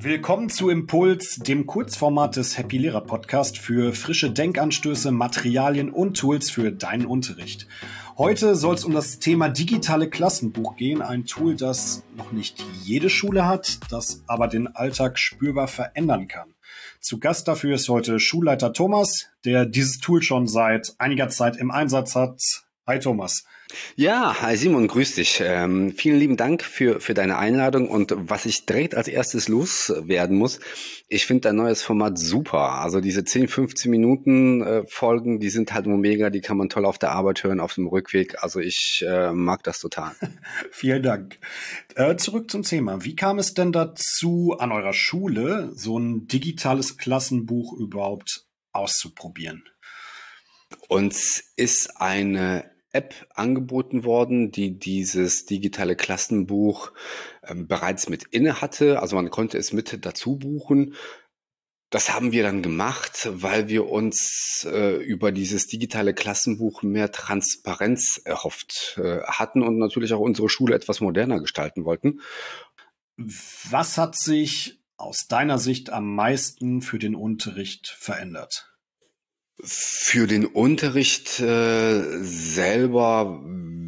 Willkommen zu Impuls, dem Kurzformat des Happy Lehrer Podcast für frische Denkanstöße, Materialien und Tools für deinen Unterricht. Heute soll es um das Thema digitale Klassenbuch gehen, ein Tool, das noch nicht jede Schule hat, das aber den Alltag spürbar verändern kann. Zu Gast dafür ist heute Schulleiter Thomas, der dieses Tool schon seit einiger Zeit im Einsatz hat. Hi Thomas. Ja, hi Simon, grüß dich. Vielen lieben Dank für deine Einladung und was ich direkt als erstes loswerden muss, ich finde dein neues Format super. Also diese 10, 15 Minuten Folgen, die sind halt nur mega, die kann man toll auf der Arbeit hören, auf dem Rückweg. Also ich mag das total. Vielen Dank. Zurück zum Thema. Wie kam es denn dazu, an eurer Schule so ein digitales Klassenbuch überhaupt auszuprobieren? Uns ist eine App angeboten worden, die dieses digitale Klassenbuch bereits mit inne hatte. Also man konnte es mit dazu buchen. Das haben wir dann gemacht, weil wir uns über dieses digitale Klassenbuch mehr Transparenz erhofft hatten und natürlich auch unsere Schule etwas moderner gestalten wollten. Was hat sich aus deiner Sicht am meisten für den Unterricht verändert? Für den Unterricht selber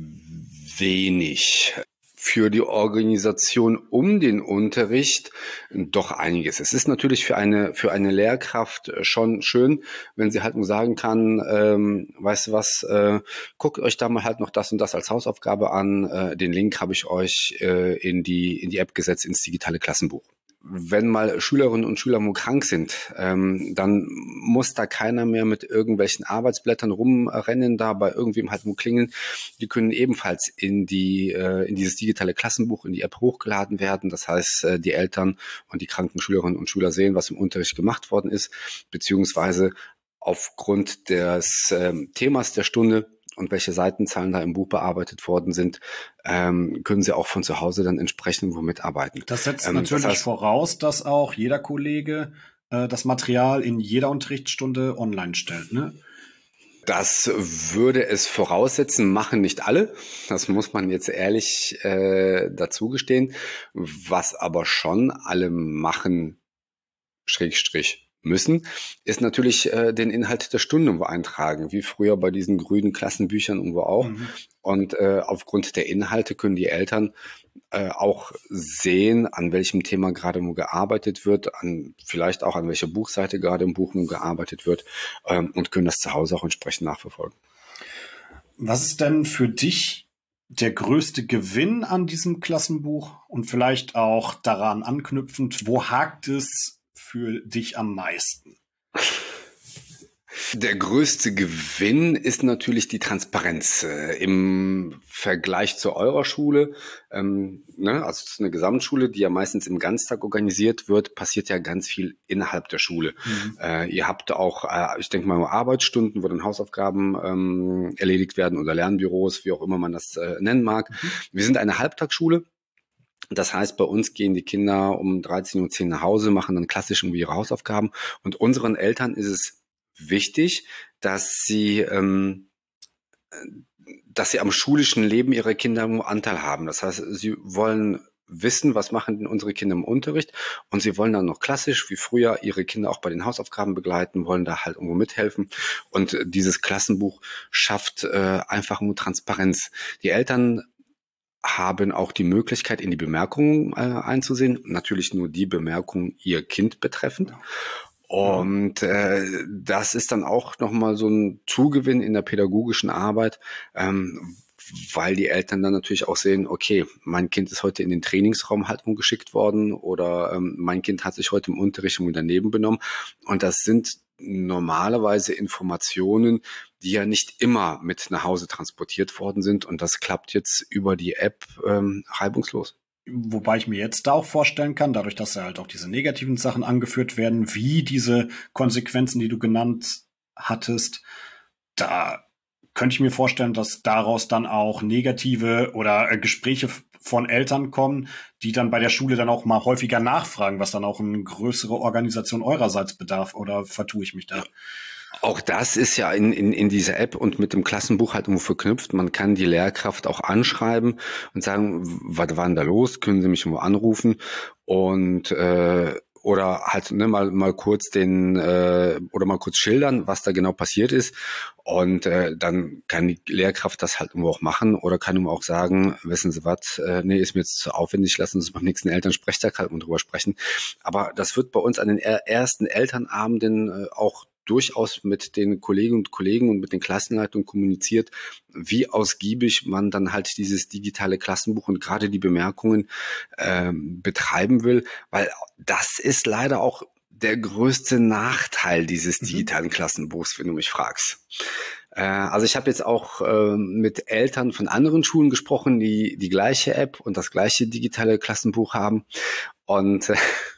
wenig. Für die Organisation um den Unterricht doch einiges. Es ist natürlich für eine Lehrkraft schon schön, wenn sie halt nur sagen kann, weißt du was, guckt euch da mal halt noch das und das als Hausaufgabe an. Den Link habe ich euch in die App gesetzt, ins digitale Klassenbuch. Wenn mal Schülerinnen und Schüler krank sind, dann muss da keiner mehr mit irgendwelchen Arbeitsblättern rumrennen, da bei irgendwem halt klingeln. Die können ebenfalls in dieses digitale Klassenbuch, in die App hochgeladen werden. Das heißt, die Eltern und die kranken Schülerinnen und Schüler sehen, was im Unterricht gemacht worden ist, beziehungsweise aufgrund des Themas der Stunde und welche Seitenzahlen da im Buch bearbeitet worden sind, können sie auch von zu Hause dann entsprechend mitarbeiten. Das setzt natürlich voraus, dass auch jeder Kollege das Material in jeder Unterrichtsstunde online stellt, ne? Das würde es voraussetzen, machen nicht alle. Das muss man jetzt ehrlich dazu gestehen. Was aber schon alle machen, Schrägstrich, müssen, ist natürlich den Inhalt der Stunde irgendwo eintragen, wie früher bei diesen grünen Klassenbüchern irgendwo auch. Mhm. Und aufgrund der Inhalte können die Eltern auch sehen, an welchem Thema gerade gearbeitet wird, vielleicht auch an welcher Buchseite gerade im Buch gearbeitet wird und können das zu Hause auch entsprechend nachverfolgen. Was ist denn für dich der größte Gewinn an diesem Klassenbuch und vielleicht auch daran anknüpfend, wo hakt es für dich am meisten? Der größte Gewinn ist natürlich die Transparenz im Vergleich zu eurer Schule. Also es ist eine Gesamtschule, die ja meistens im Ganztag organisiert wird, passiert ja ganz viel innerhalb der Schule. Mhm. Ihr habt auch, ich denke mal, Arbeitsstunden, wo dann Hausaufgaben erledigt werden oder Lernbüros, wie auch immer man das nennen mag. Mhm. Wir sind eine Halbtagsschule. Das heißt, bei uns gehen die Kinder um 13:10 Uhr nach Hause, machen dann klassisch irgendwie ihre Hausaufgaben. Und unseren Eltern ist es wichtig, dass sie am schulischen Leben ihrer Kinder Anteil haben. Das heißt, sie wollen wissen, was machen denn unsere Kinder im Unterricht, und sie wollen dann noch klassisch wie früher ihre Kinder auch bei den Hausaufgaben begleiten, wollen da halt irgendwo mithelfen, und dieses Klassenbuch schafft einfach nur Transparenz. Die Eltern haben auch die Möglichkeit, in die Bemerkungen einzusehen, natürlich nur die Bemerkungen ihr Kind betreffend. Und das ist dann auch nochmal so ein Zugewinn in der pädagogischen Arbeit, weil die Eltern dann natürlich auch sehen, okay, mein Kind ist heute in den Trainingsraum halt umgeschickt worden, oder mein Kind hat sich heute im Unterricht daneben benommen. Und das sind normalerweise Informationen, die ja nicht immer mit nach Hause transportiert worden sind. Und das klappt jetzt über die App reibungslos. Wobei ich mir jetzt da auch vorstellen kann, dadurch, dass ja halt auch diese negativen Sachen angeführt werden, wie diese Konsequenzen, die du genannt hattest, da könnte ich mir vorstellen, dass daraus dann auch negative oder Gespräche von Eltern kommen, die dann bei der Schule dann auch mal häufiger nachfragen, was dann auch eine größere Organisation eurerseits bedarf, oder vertue ich mich da? Auch das ist ja in dieser App und mit dem Klassenbuch halt irgendwo verknüpft. Man kann die Lehrkraft auch anschreiben und sagen, was war denn da los? Können Sie mich irgendwo anrufen? Und oder halt mal kurz oder mal kurz schildern, was da genau passiert ist. Und dann kann die Lehrkraft das halt irgendwo auch machen oder kann ihm auch sagen, wissen Sie was, nee, ist mir jetzt zu aufwendig, lassen Sie uns beim nächsten Elternsprechtag halt mal drüber sprechen. Aber das wird bei uns an den ersten Elternabenden auch durchaus mit den Kolleginnen und Kollegen und mit den Klassenleitungen kommuniziert, wie ausgiebig man dann halt dieses digitale Klassenbuch und gerade die Bemerkungen betreiben will, weil das ist leider auch der größte Nachteil dieses digitalen Klassenbuchs, wenn du mich fragst. Also ich habe jetzt auch mit Eltern von anderen Schulen gesprochen, die die gleiche App und das gleiche digitale Klassenbuch haben. Und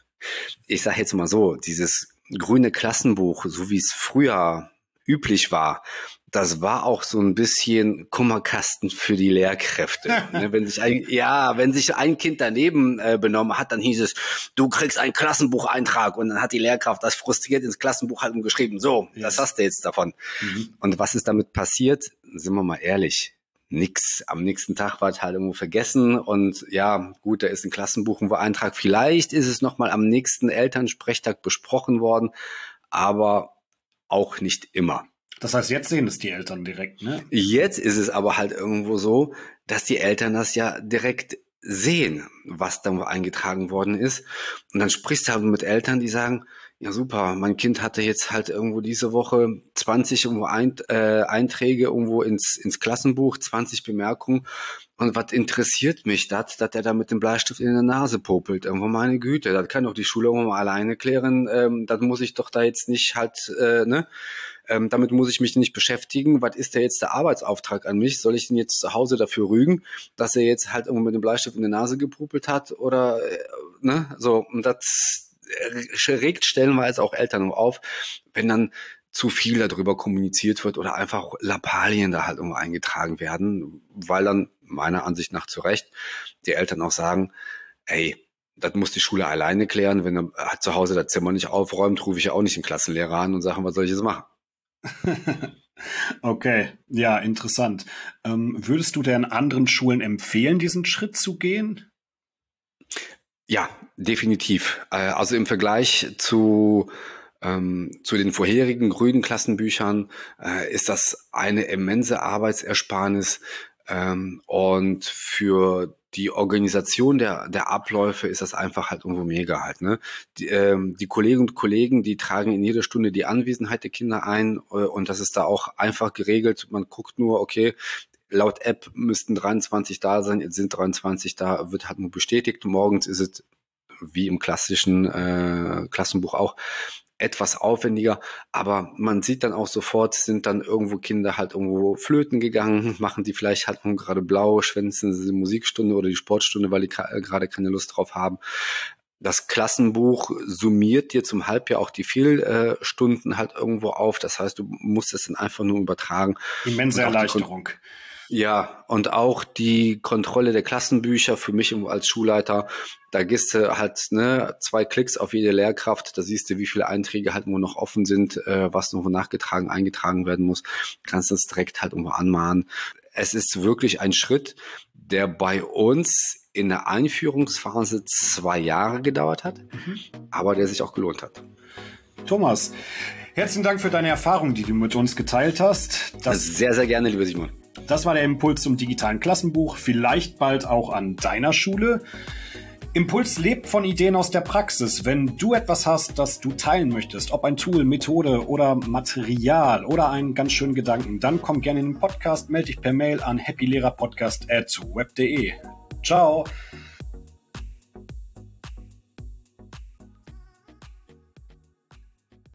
ich sage jetzt mal so, dieses grüne Klassenbuch, so wie es früher üblich war, das war auch so ein bisschen Kummerkasten für die Lehrkräfte. Wenn sich ein Kind daneben benommen hat, dann hieß es, du kriegst einen Klassenbucheintrag und dann hat die Lehrkraft das frustriert ins Klassenbuch halt geschrieben, so, das hast du jetzt davon. Und was ist damit passiert? Sind wir mal ehrlich, nix. Am nächsten Tag war es halt irgendwo vergessen und ja, gut, da ist ein Klassenbuch und Eintrag. Vielleicht ist es nochmal am nächsten Elternsprechtag besprochen worden, aber auch nicht immer. Das heißt, jetzt sehen es die Eltern direkt, ne? Jetzt ist es aber halt irgendwo so, dass die Eltern das ja direkt sehen, was da eingetragen worden ist. Und dann sprichst du halt mit Eltern, die sagen, ja super, mein Kind hatte jetzt halt irgendwo diese Woche 20 Einträge irgendwo ins Klassenbuch, 20 Bemerkungen. Und was interessiert mich das, dass der da mit dem Bleistift in der Nase popelt? Irgendwo meine Güte, das kann doch die Schule irgendwo mal alleine klären. Das muss ich doch da jetzt nicht halt, damit muss ich mich nicht beschäftigen. Was ist denn jetzt der Arbeitsauftrag an mich? Soll ich den jetzt zu Hause dafür rügen, dass er jetzt halt irgendwo mit dem Bleistift in der Nase gepopelt hat? Oder, so, und das regt stellenweise auch Eltern auf, wenn dann zu viel darüber kommuniziert wird oder einfach Lappalien da halt irgendwo eingetragen werden, weil dann meiner Ansicht nach zu Recht die Eltern auch sagen, ey, das muss die Schule alleine klären. Wenn er zu Hause das Zimmer nicht aufräumt, rufe ich ja auch nicht den Klassenlehrer an und sage, was soll ich jetzt machen? Okay, ja, interessant. Würdest du denn anderen Schulen empfehlen, diesen Schritt zu gehen? Ja, definitiv. Also im Vergleich zu den vorherigen grünen Klassenbüchern ist das eine immense Arbeitsersparnis und für die Organisation der Abläufe ist das einfach halt irgendwo mega halt. Ne? Die Kolleginnen und Kollegen, die tragen in jeder Stunde die Anwesenheit der Kinder ein und das ist da auch einfach geregelt. Man guckt nur, okay, laut App müssten 23 da sein, jetzt sind 23 da, wird halt nur bestätigt. Morgens ist es wie im klassischen Klassenbuch auch etwas aufwendiger, aber man sieht dann auch sofort, sind dann irgendwo Kinder halt irgendwo flöten gegangen, machen die vielleicht halt gerade blau, schwänzen sie die Musikstunde oder die Sportstunde, weil die gerade keine Lust drauf haben. Das Klassenbuch summiert dir zum Halbjahr auch die Fehlstunden halt irgendwo auf. Das heißt, du musst es dann einfach nur übertragen. Immense Erleichterung. Ja, und auch die Kontrolle der Klassenbücher für mich als Schulleiter, da gehst du halt 2 Klicks auf jede Lehrkraft, da siehst du, wie viele Einträge halt irgendwo noch offen sind, was irgendwo eingetragen werden muss, kannst das direkt halt irgendwo anmahnen. Es ist wirklich ein Schritt, der bei uns in der Einführungsphase 2 Jahre gedauert hat, aber der sich auch gelohnt hat. Thomas, herzlichen Dank für deine Erfahrung, die du mit uns geteilt hast. Sehr, sehr gerne, lieber Simon. Das war der Impuls zum digitalen Klassenbuch, vielleicht bald auch an deiner Schule. Impuls lebt von Ideen aus der Praxis. Wenn du etwas hast, das du teilen möchtest, ob ein Tool, Methode oder Material oder einen ganz schönen Gedanken, dann komm gerne in den Podcast, melde dich per Mail an happylehrerpodcast@web.de. Ciao!